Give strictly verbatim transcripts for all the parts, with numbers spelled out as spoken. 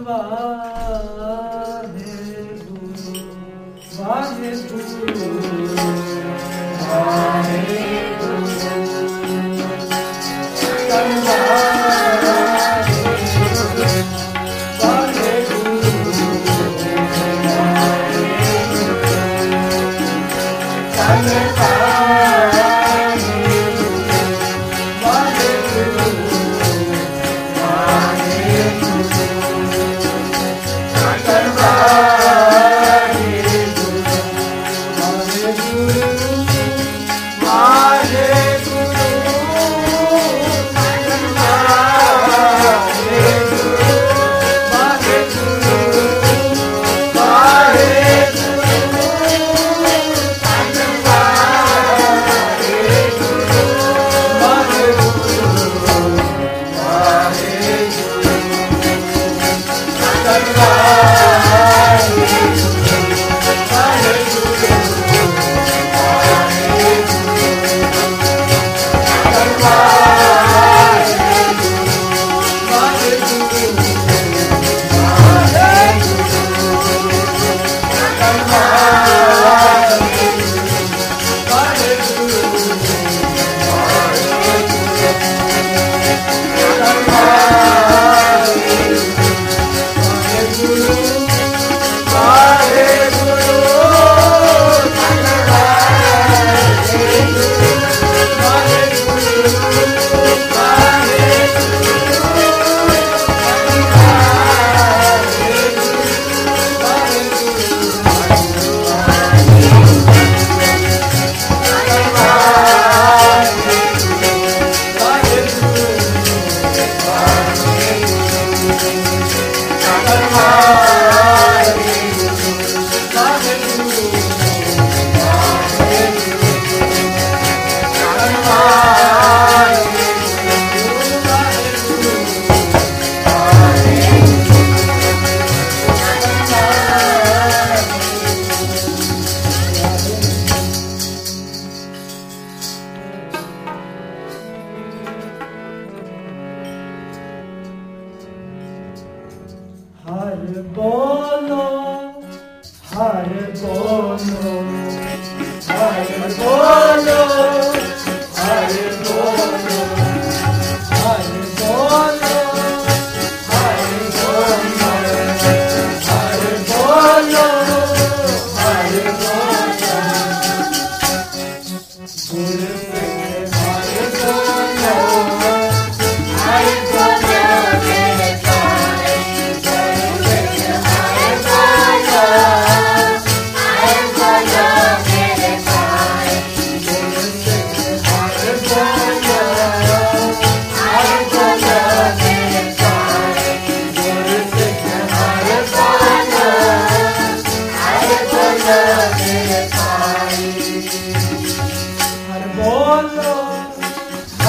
Hare Bolo,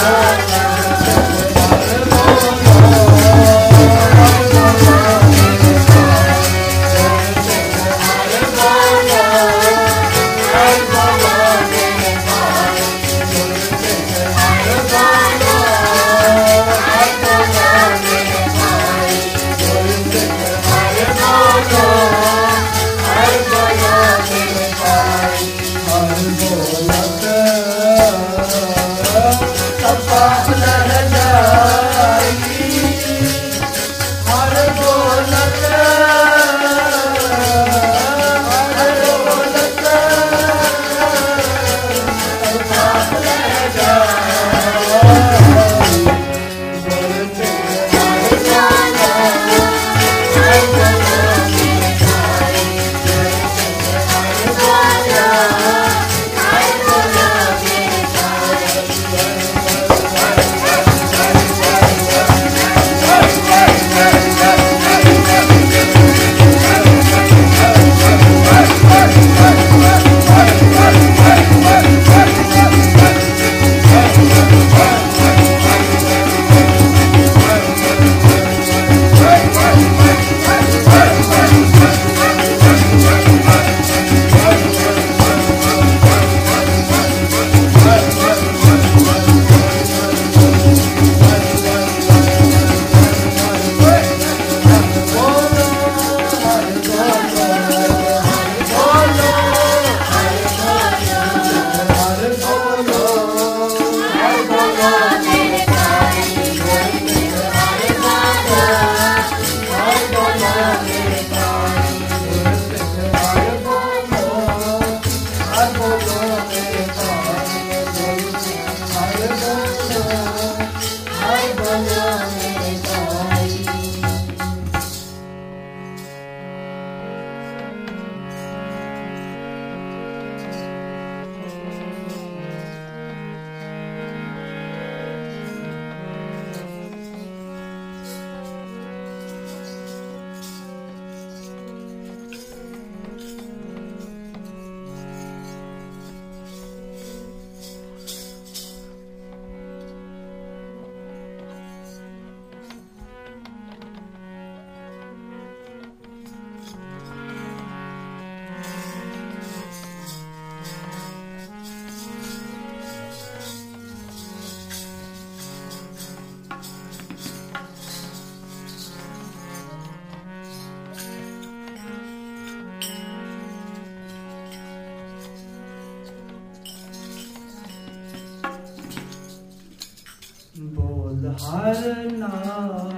हर नाम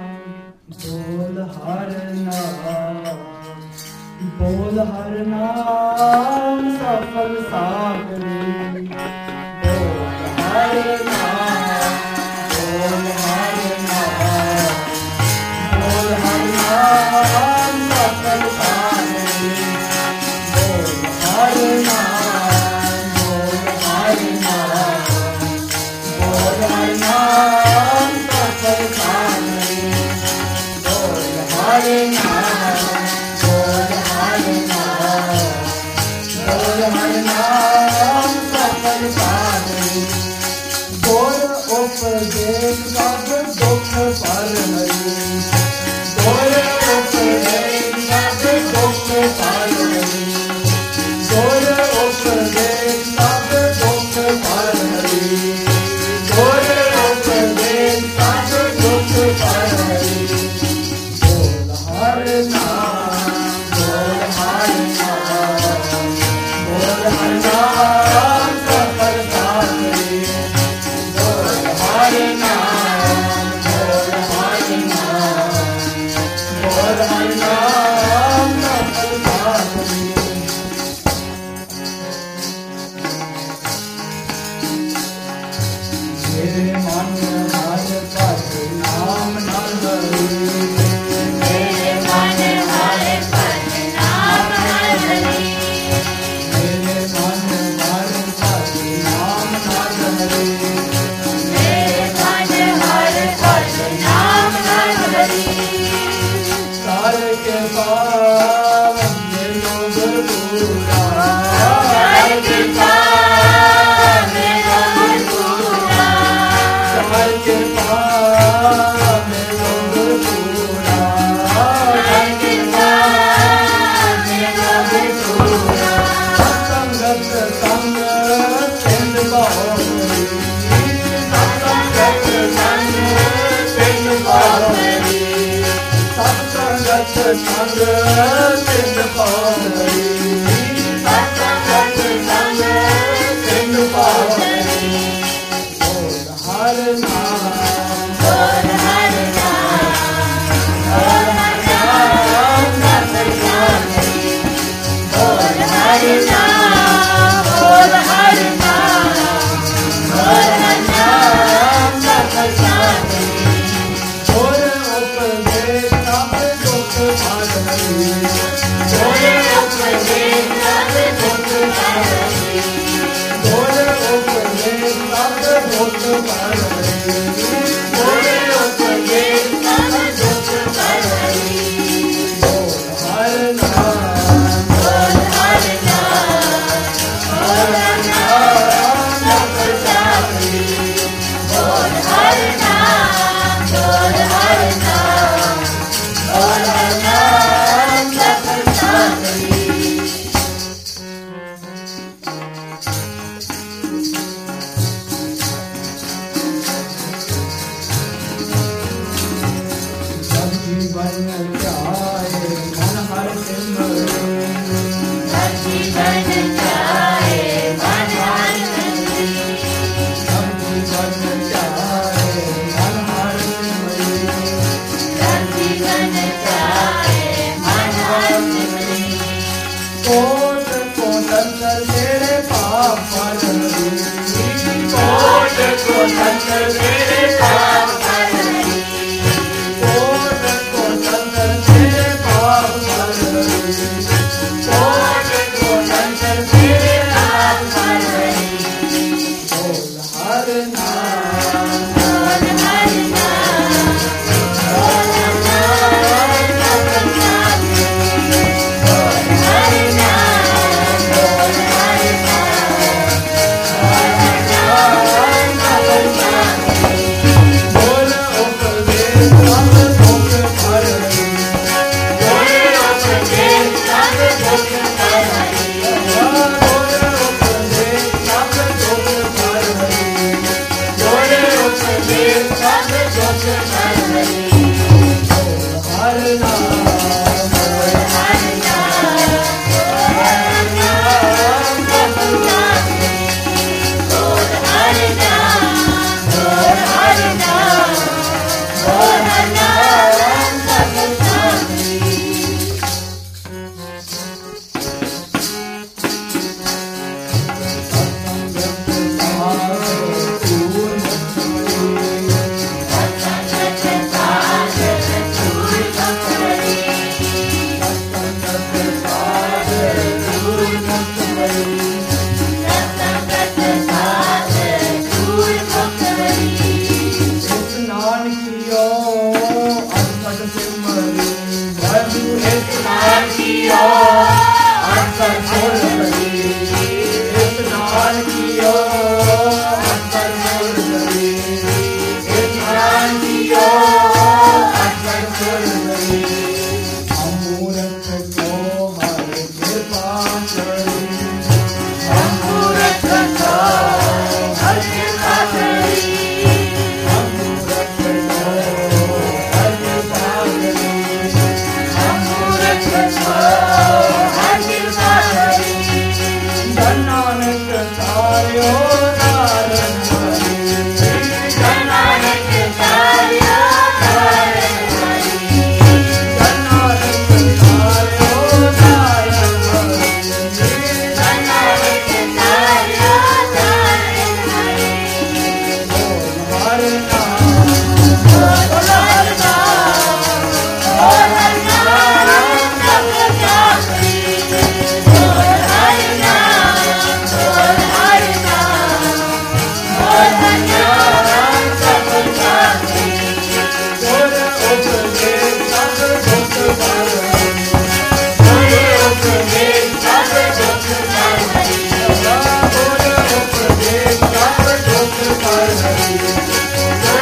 बोल हर नाम बोल हर नाम सफल सागरी बोल हर नाम बोल हर नाम बोल हर नाम सफल सागरी बोल हर नाम बोल हर नाम बोल हर नाम सफल सागरी बोल हर नाम बोल हर नाम बोल हर नाम सफल सागरी बोल उपदेश सब दुख पर हरी बोल उपदेश सब दुख पर हरी बोल उपदेश सब दुख पर हरी बोल उपदेश सब दुख पर हरी बोल हर नाम बोल हर नाम बोल हर नाम सफल सागरी बोल हर नाम बोल हर नाम बोल हर नाम सफल सागरी मेरे मन हर पद नाम न लई मेरे मन हर पद नाम न लई मेरे मन हर पद नाम न लई मेरे मन हर पद नाम न लई सार के पावन निर्लोभ पूरा हर कृपा मेरा पूरा कृपा में लोग पूरा हर कृपा में लोग पूरा संगत संग सिंध बाहुबली संगत संग सिंध बाहुबली संगत संग सिंध बाहुबली संगत संग सिंध बाहुबली बोल हर नाम बोल हर नाम बोल हर नाम सफल सागरी बोल हर नाम बोल हर नाम बोल हर नाम सफल सागरी बोल उपदेश सब दुख हरई बोल उपदेश सब दुख हरई बोल उपदेश सब दुख हरई बोल उपदेश सब दुख हरई बोल हर नाम बोल हर नाम बोल हर नाम सफल सागरी बोल हर नाम बोल हर नाम बोल हर नाम सफल सागरी सब जीवन जाए मन हर सिमरे हर जीवन जाए मन हर सिमरे सब जीवन जाए मन हर सिमरे हर जीवन जाए मन हर सिमरे कोट कोटन तेरे पाप हरई कोट कोटन तेरे पाप हरई कोट कोटन तेरे पाप हरई कोट कोटन तेरे पाप हरई बोल हर नाम बोल हर नाम बोल हर नाम सफल सागरी बोल हर नाम बोल हर नाम बोल हर नाम सफल सागरी बोल उपदेश सब दुख हरई बोल उपदेश सब दुख हरई बोल उपदेश सब दुख हरई बोल उपदेश सब दुख हरई हर नाम बोल हर नाम बोल हर नाम सफल सागरी बोल हर नाम बोल हर नाम बोल हर नाम सफल सागरी सत्संगत साधन दूर भक्तवरी सत्संगत साधन दूर भक्तवरी स्नान कियो अंतर सिमरी प्रभु स्नान कियो अंतर सिमरी स्नान कियो अंतर सिमरी स्नान कियो अंतर सिमरी अमूरत को हर कृपा करी अमूरत को हर कृपा करी अमूरत को हर कृपा करी अमूरत को हर कृपा करी नानक तार्यो नारायण हरि नानक तार्यो नारायण हरि नानक तार्यो नारायण हरि नानक तार्यो नारायण हरि हर नाम बोल हर नाम बोल हर नाम सफल सागरी बोल हर नाम बोल हर नाम बोल हर नाम सफल सागरी बोल उपदेश सब दुख हरई बोल उपदेश सब दुख हरई बोल उपदेश सब दुख हरई बोल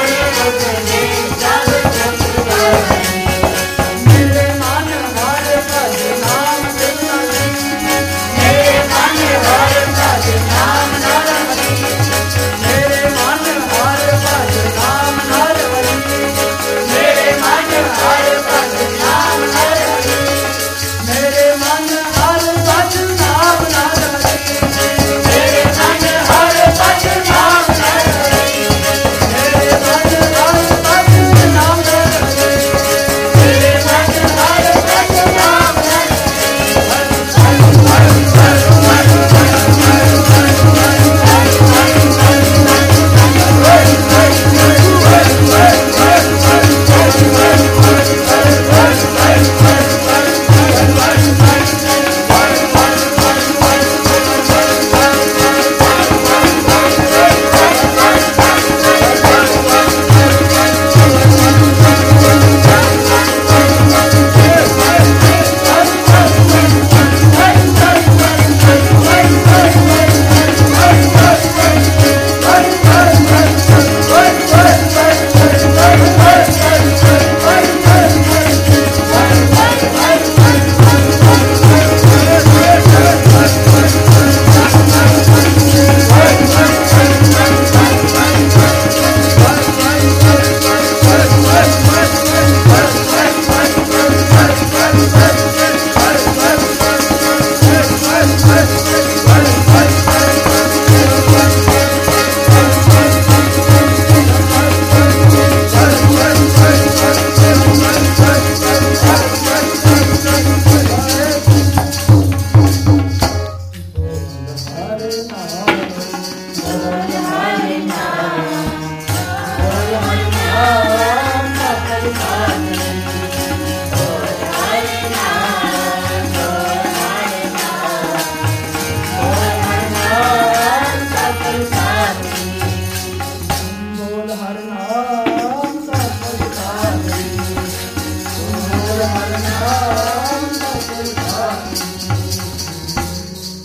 Hare